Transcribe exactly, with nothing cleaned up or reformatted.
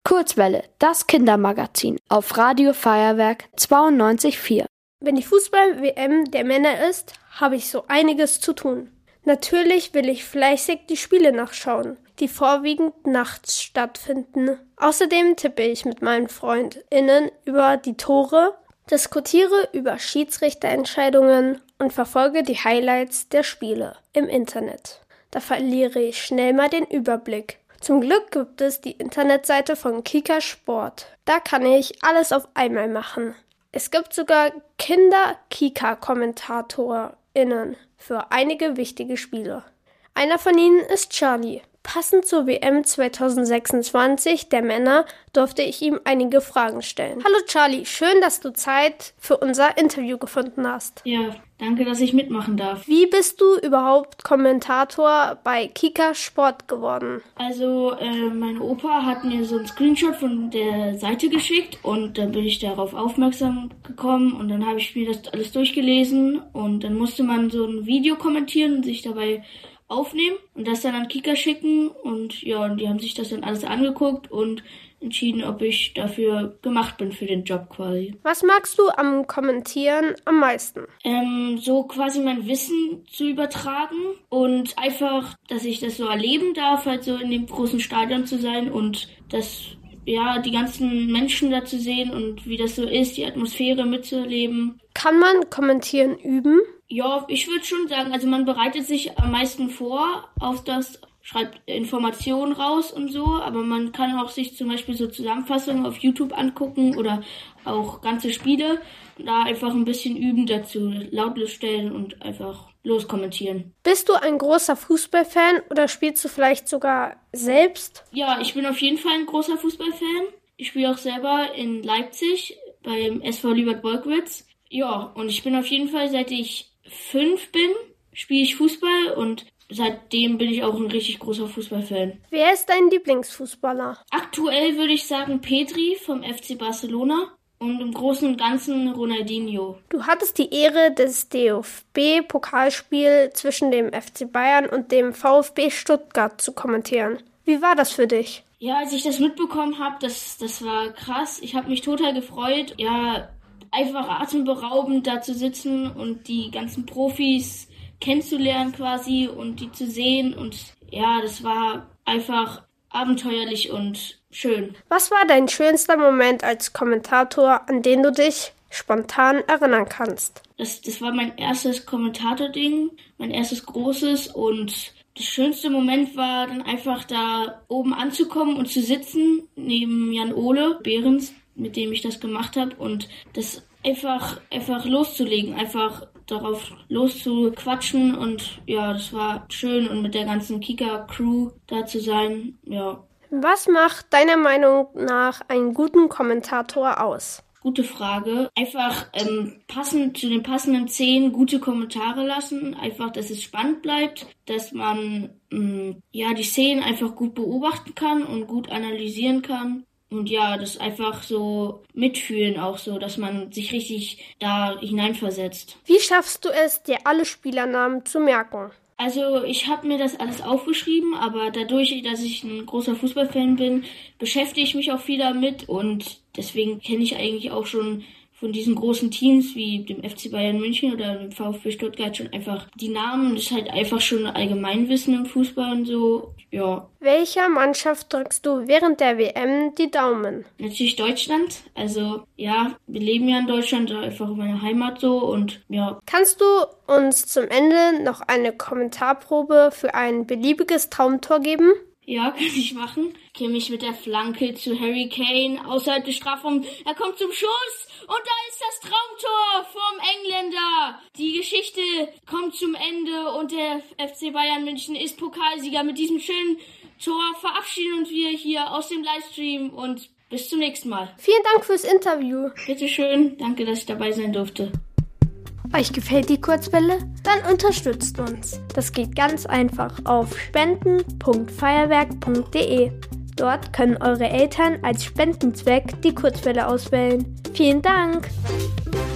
Kurzwelle, das Kindermagazin auf Radio Feuerwerk zweiundneunzig Komma vier. Wenn die Fußball-W M der Männer ist, habe ich so einiges zu tun. Natürlich will ich fleißig die Spiele nachschauen, die vorwiegend nachts stattfinden. Außerdem tippe ich mit meinen FreundInnen über die Tore, diskutiere über Schiedsrichterentscheidungen und verfolge die Highlights der Spiele im Internet. Da verliere ich schnell mal den Überblick. Zum Glück gibt es die Internetseite von Kika Sport. Da kann ich alles auf einmal machen. Es gibt sogar Kinder-Kika-KommentatorInnen für einige wichtige Spiele. Einer von ihnen ist Charlie. Passend zur W M zwanzig sechsundzwanzig der Männer durfte ich ihm einige Fragen stellen. Hallo Charlie, schön, dass du Zeit für unser Interview gefunden hast. Ja, danke, dass ich mitmachen darf. Wie bist du überhaupt Kommentator bei Kika Sport geworden? Also, äh, mein Opa hat mir so einen Screenshot von der Seite geschickt und dann bin ich darauf aufmerksam gekommen und dann habe ich mir das alles durchgelesen und dann musste man so ein Video kommentieren und sich dabei aufnehmen und das dann an Kika schicken und ja, und die haben sich das dann alles angeguckt und entschieden, ob ich dafür gemacht bin für den Job quasi. Was magst du am Kommentieren am meisten? Ähm, so quasi mein Wissen zu übertragen und einfach, dass ich das so erleben darf, halt so in dem großen Stadion zu sein und das, ja, die ganzen Menschen da zu sehen und wie das so ist, die Atmosphäre mitzuerleben. Kann man kommentieren üben? Ja, ich würde schon sagen, also man bereitet sich am meisten vor auf das, schreibt Informationen raus und so, aber man kann auch sich zum Beispiel so Zusammenfassungen auf YouTube angucken oder auch ganze Spiele und da einfach ein bisschen üben dazu, lautlos stellen und einfach loskommentieren. Bist du ein großer Fußballfan oder spielst du vielleicht sogar selbst? Ja, ich bin auf jeden Fall ein großer Fußballfan. Ich spiele auch selber in Leipzig beim S V Liebert-Wolkwitz. Ja, und ich bin auf jeden Fall, seit ich fünf bin, spiele ich Fußball und seitdem bin ich auch ein richtig großer Fußballfan. Wer ist dein Lieblingsfußballer? Aktuell würde ich sagen Pedri vom F C Barcelona und im Großen und Ganzen Ronaldinho. Du hattest die Ehre, das D F B-Pokalspiel zwischen dem F C Bayern und dem VfB Stuttgart zu kommentieren. Wie war das für dich? Ja, als ich das mitbekommen habe, das, das war krass. Ich habe mich total gefreut. Ja, einfach atemberaubend da zu sitzen und die ganzen Profis kennenzulernen quasi und die zu sehen und ja, das war einfach abenteuerlich und schön. Was war dein schönster Moment als Kommentator, an den du dich spontan erinnern kannst? Das, das war mein erstes Kommentator-Ding, mein erstes großes und das schönste Moment war dann einfach da oben anzukommen und zu sitzen neben Jan-Ole Behrens, mit dem ich das gemacht habe und das einfach einfach loszulegen, einfach darauf loszuquatschen und ja, das war schön und mit der ganzen Kika-Crew da zu sein, ja. Was macht deiner Meinung nach einen guten Kommentator aus? Gute Frage. Einfach ähm, passend zu den passenden Szenen gute Kommentare lassen. Einfach, dass es spannend bleibt, dass man mh, ja die Szenen einfach gut beobachten kann und gut analysieren kann. Und ja, das einfach so mitfühlen auch so, dass man sich richtig da hineinversetzt. Wie schaffst du es, dir alle Spielernamen zu merken? Also ich habe mir das alles aufgeschrieben, aber dadurch, dass ich ein großer Fußballfan bin, beschäftige ich mich auch viel damit und deswegen kenne ich eigentlich auch schon von diesen großen Teams wie dem F C Bayern München oder dem VfB Stuttgart schon einfach die Namen. Das ist halt einfach schon Allgemeinwissen im Fußball und so, ja. Welcher Mannschaft drückst du während der W M die Daumen? Natürlich Deutschland. Also ja, wir leben ja in Deutschland, einfach meine Heimat so und ja. Kannst du uns zum Ende noch eine Kommentarprobe für ein beliebiges Traumtor geben? Ja, kann ich machen. Ich kenne mich mit der Flanke zu Harry Kane außerhalb des Strafraums. Er kommt zum Schuss und da ist das Traumtor vom Engländer. Die Geschichte kommt zum Ende und der F C Bayern München ist Pokalsieger. Mit diesem schönen Tor verabschieden uns wir hier aus dem Livestream und bis zum nächsten Mal. Vielen Dank fürs Interview. Bitteschön, danke, dass ich dabei sein durfte. Euch gefällt die Kurzwelle? Dann unterstützt uns. Das geht ganz einfach auf spenden punkt feuerwerk punkt de. Dort können eure Eltern als Spendenzweck die Kurzwelle auswählen. Vielen Dank!